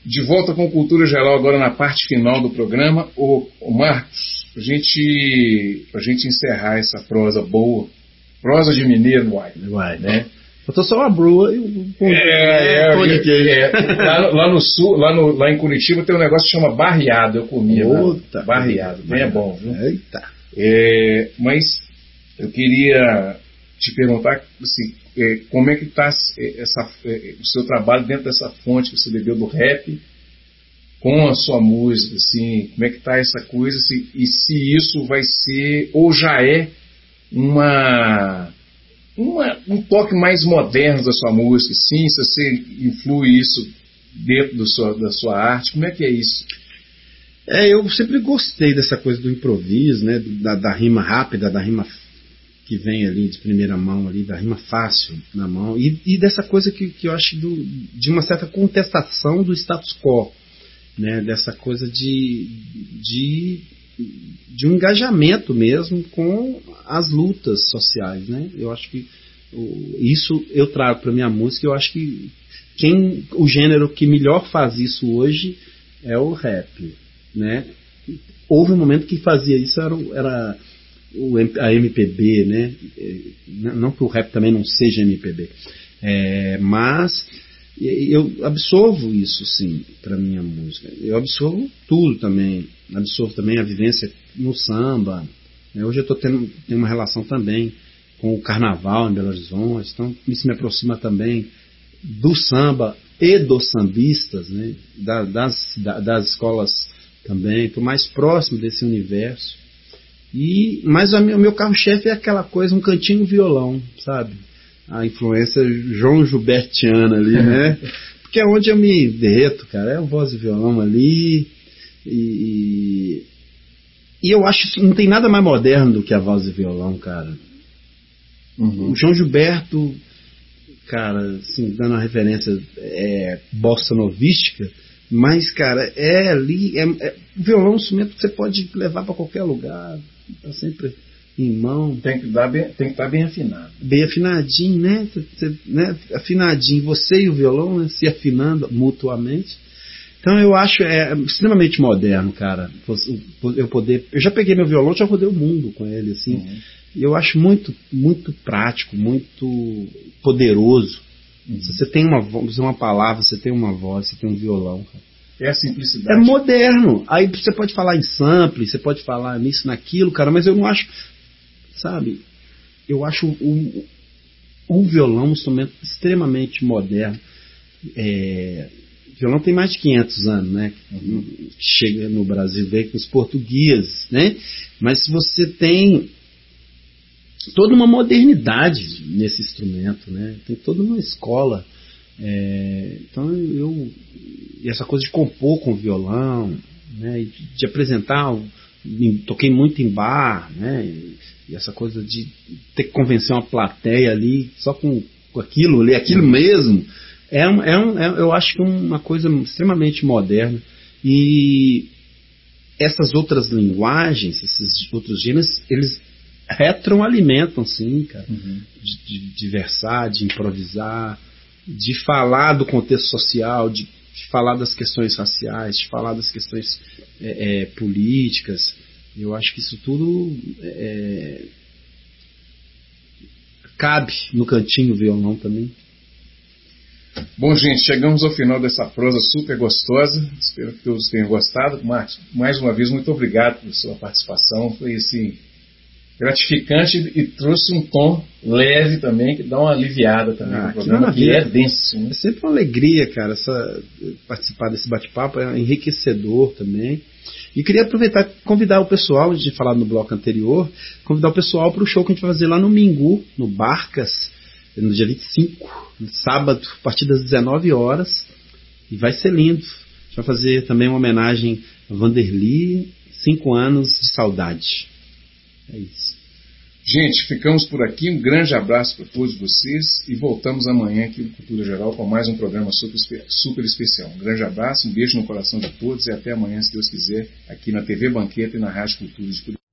De volta com Cultura Geral agora na parte final do programa. O Marcos, pra gente encerrar essa prosa boa, prosa de mineiro, né? Faltou só uma brua e um pão de queijo. Lá no sul, lá em Curitiba tem um negócio que chama barreado, eu comia. Outra, barreado, bem é bom, viu? Eita. Mas eu queria te perguntar assim, como é que está o seu trabalho dentro dessa fonte que você bebeu do rap com a sua música, assim, como é que está essa coisa, e se isso vai ser, ou já é um toque mais moderno da sua música, sim, se você influi isso dentro da sua arte, como é que é isso? Eu sempre gostei dessa coisa do improviso, né, da rima rápida, da rima que vem ali de primeira mão, ali, da rima fácil na mão, e dessa coisa que eu acho de uma certa contestação do status quo, né, dessa coisa de um engajamento mesmo com as lutas sociais, né? Eu acho que isso eu trago para minha música. Eu acho que o gênero que melhor faz isso hoje é o rap, né? Houve um momento que fazia isso, era a MPB, né? Não que o rap também não seja MPB, mas eu absorvo isso, sim, para minha música. Eu absorvo tudo também. Absorvo também a vivência no samba. Hoje eu estou tendo uma relação também com o carnaval em Belo Horizonte, então isso me aproxima também do samba e dos sambistas, né? das escolas também. Estou mais próximo desse universo. Mas o meu carro-chefe é aquela coisa, um cantinho violão, sabe? A influência João Gilbertiana ali, né? Porque é onde eu me derreto, cara. É o voz e violão ali. E eu acho que não tem nada mais moderno do que a voz e violão, cara. O João Gilberto, cara, assim, dando uma referência bossa novística, mas, cara, o violão é um instrumento que você pode levar para qualquer lugar, tá sempre em mão. Tem que estar bem afinado. Bem afinadinho, né? Afinadinho, você e o violão, né? Se afinando mutuamente. Então eu acho extremamente moderno, cara. Eu já peguei meu violão, já rodei o mundo com ele, assim. Eu acho muito, muito prático, muito poderoso. Se você tem uma palavra, você tem uma voz, você tem um violão, cara. É a simplicidade. É moderno. Aí você pode falar em sample, você pode falar nisso, naquilo, cara, mas eu não acho, sabe? Eu acho o violão um instrumento extremamente moderno. O violão tem mais de 500 anos, né? Chega no Brasil, veio com os portugueses, né? Mas você tem toda uma modernidade nesse instrumento, né? Tem toda uma escola. Então e essa coisa de compor com violão, né? De apresentar, toquei muito em bar, né? E essa coisa de ter que convencer uma plateia ali só com aquilo ali, aquilo mesmo, eu acho que é uma coisa extremamente moderna. E essas outras linguagens, esses outros gêneros, eles retroalimentam, sim, cara, de versar, de improvisar, de falar do contexto social, de falar das questões raciais, de falar das questões políticas. Eu acho que isso tudo cabe no cantinho violão também. Bom, gente, chegamos ao final dessa prosa super gostosa. Espero que todos tenham gostado. Marcos, mais uma vez, muito obrigado pela sua participação. Foi assim, gratificante e trouxe um tom leve também, que dá uma aliviada também no programa, que é denso. Né? É sempre uma alegria, cara, participar desse bate-papo, é enriquecedor também. E queria aproveitar e convidar o pessoal, a gente tinha falado no bloco anterior, convidar o pessoal para o show que a gente vai fazer lá no Mingu, no Barcas, no dia 25, no sábado, a partir das 19 horas, e vai ser lindo. A gente vai fazer também uma homenagem a Vanderly, 5 anos de saudade. É isso. Gente, ficamos por aqui. Um grande abraço para todos vocês e voltamos amanhã aqui no Cultura Geral com mais um programa super especial. Um grande abraço, um beijo no coração de todos e até amanhã, se Deus quiser, aqui na TV Banqueta e na Rádio Cultura de Curitiba.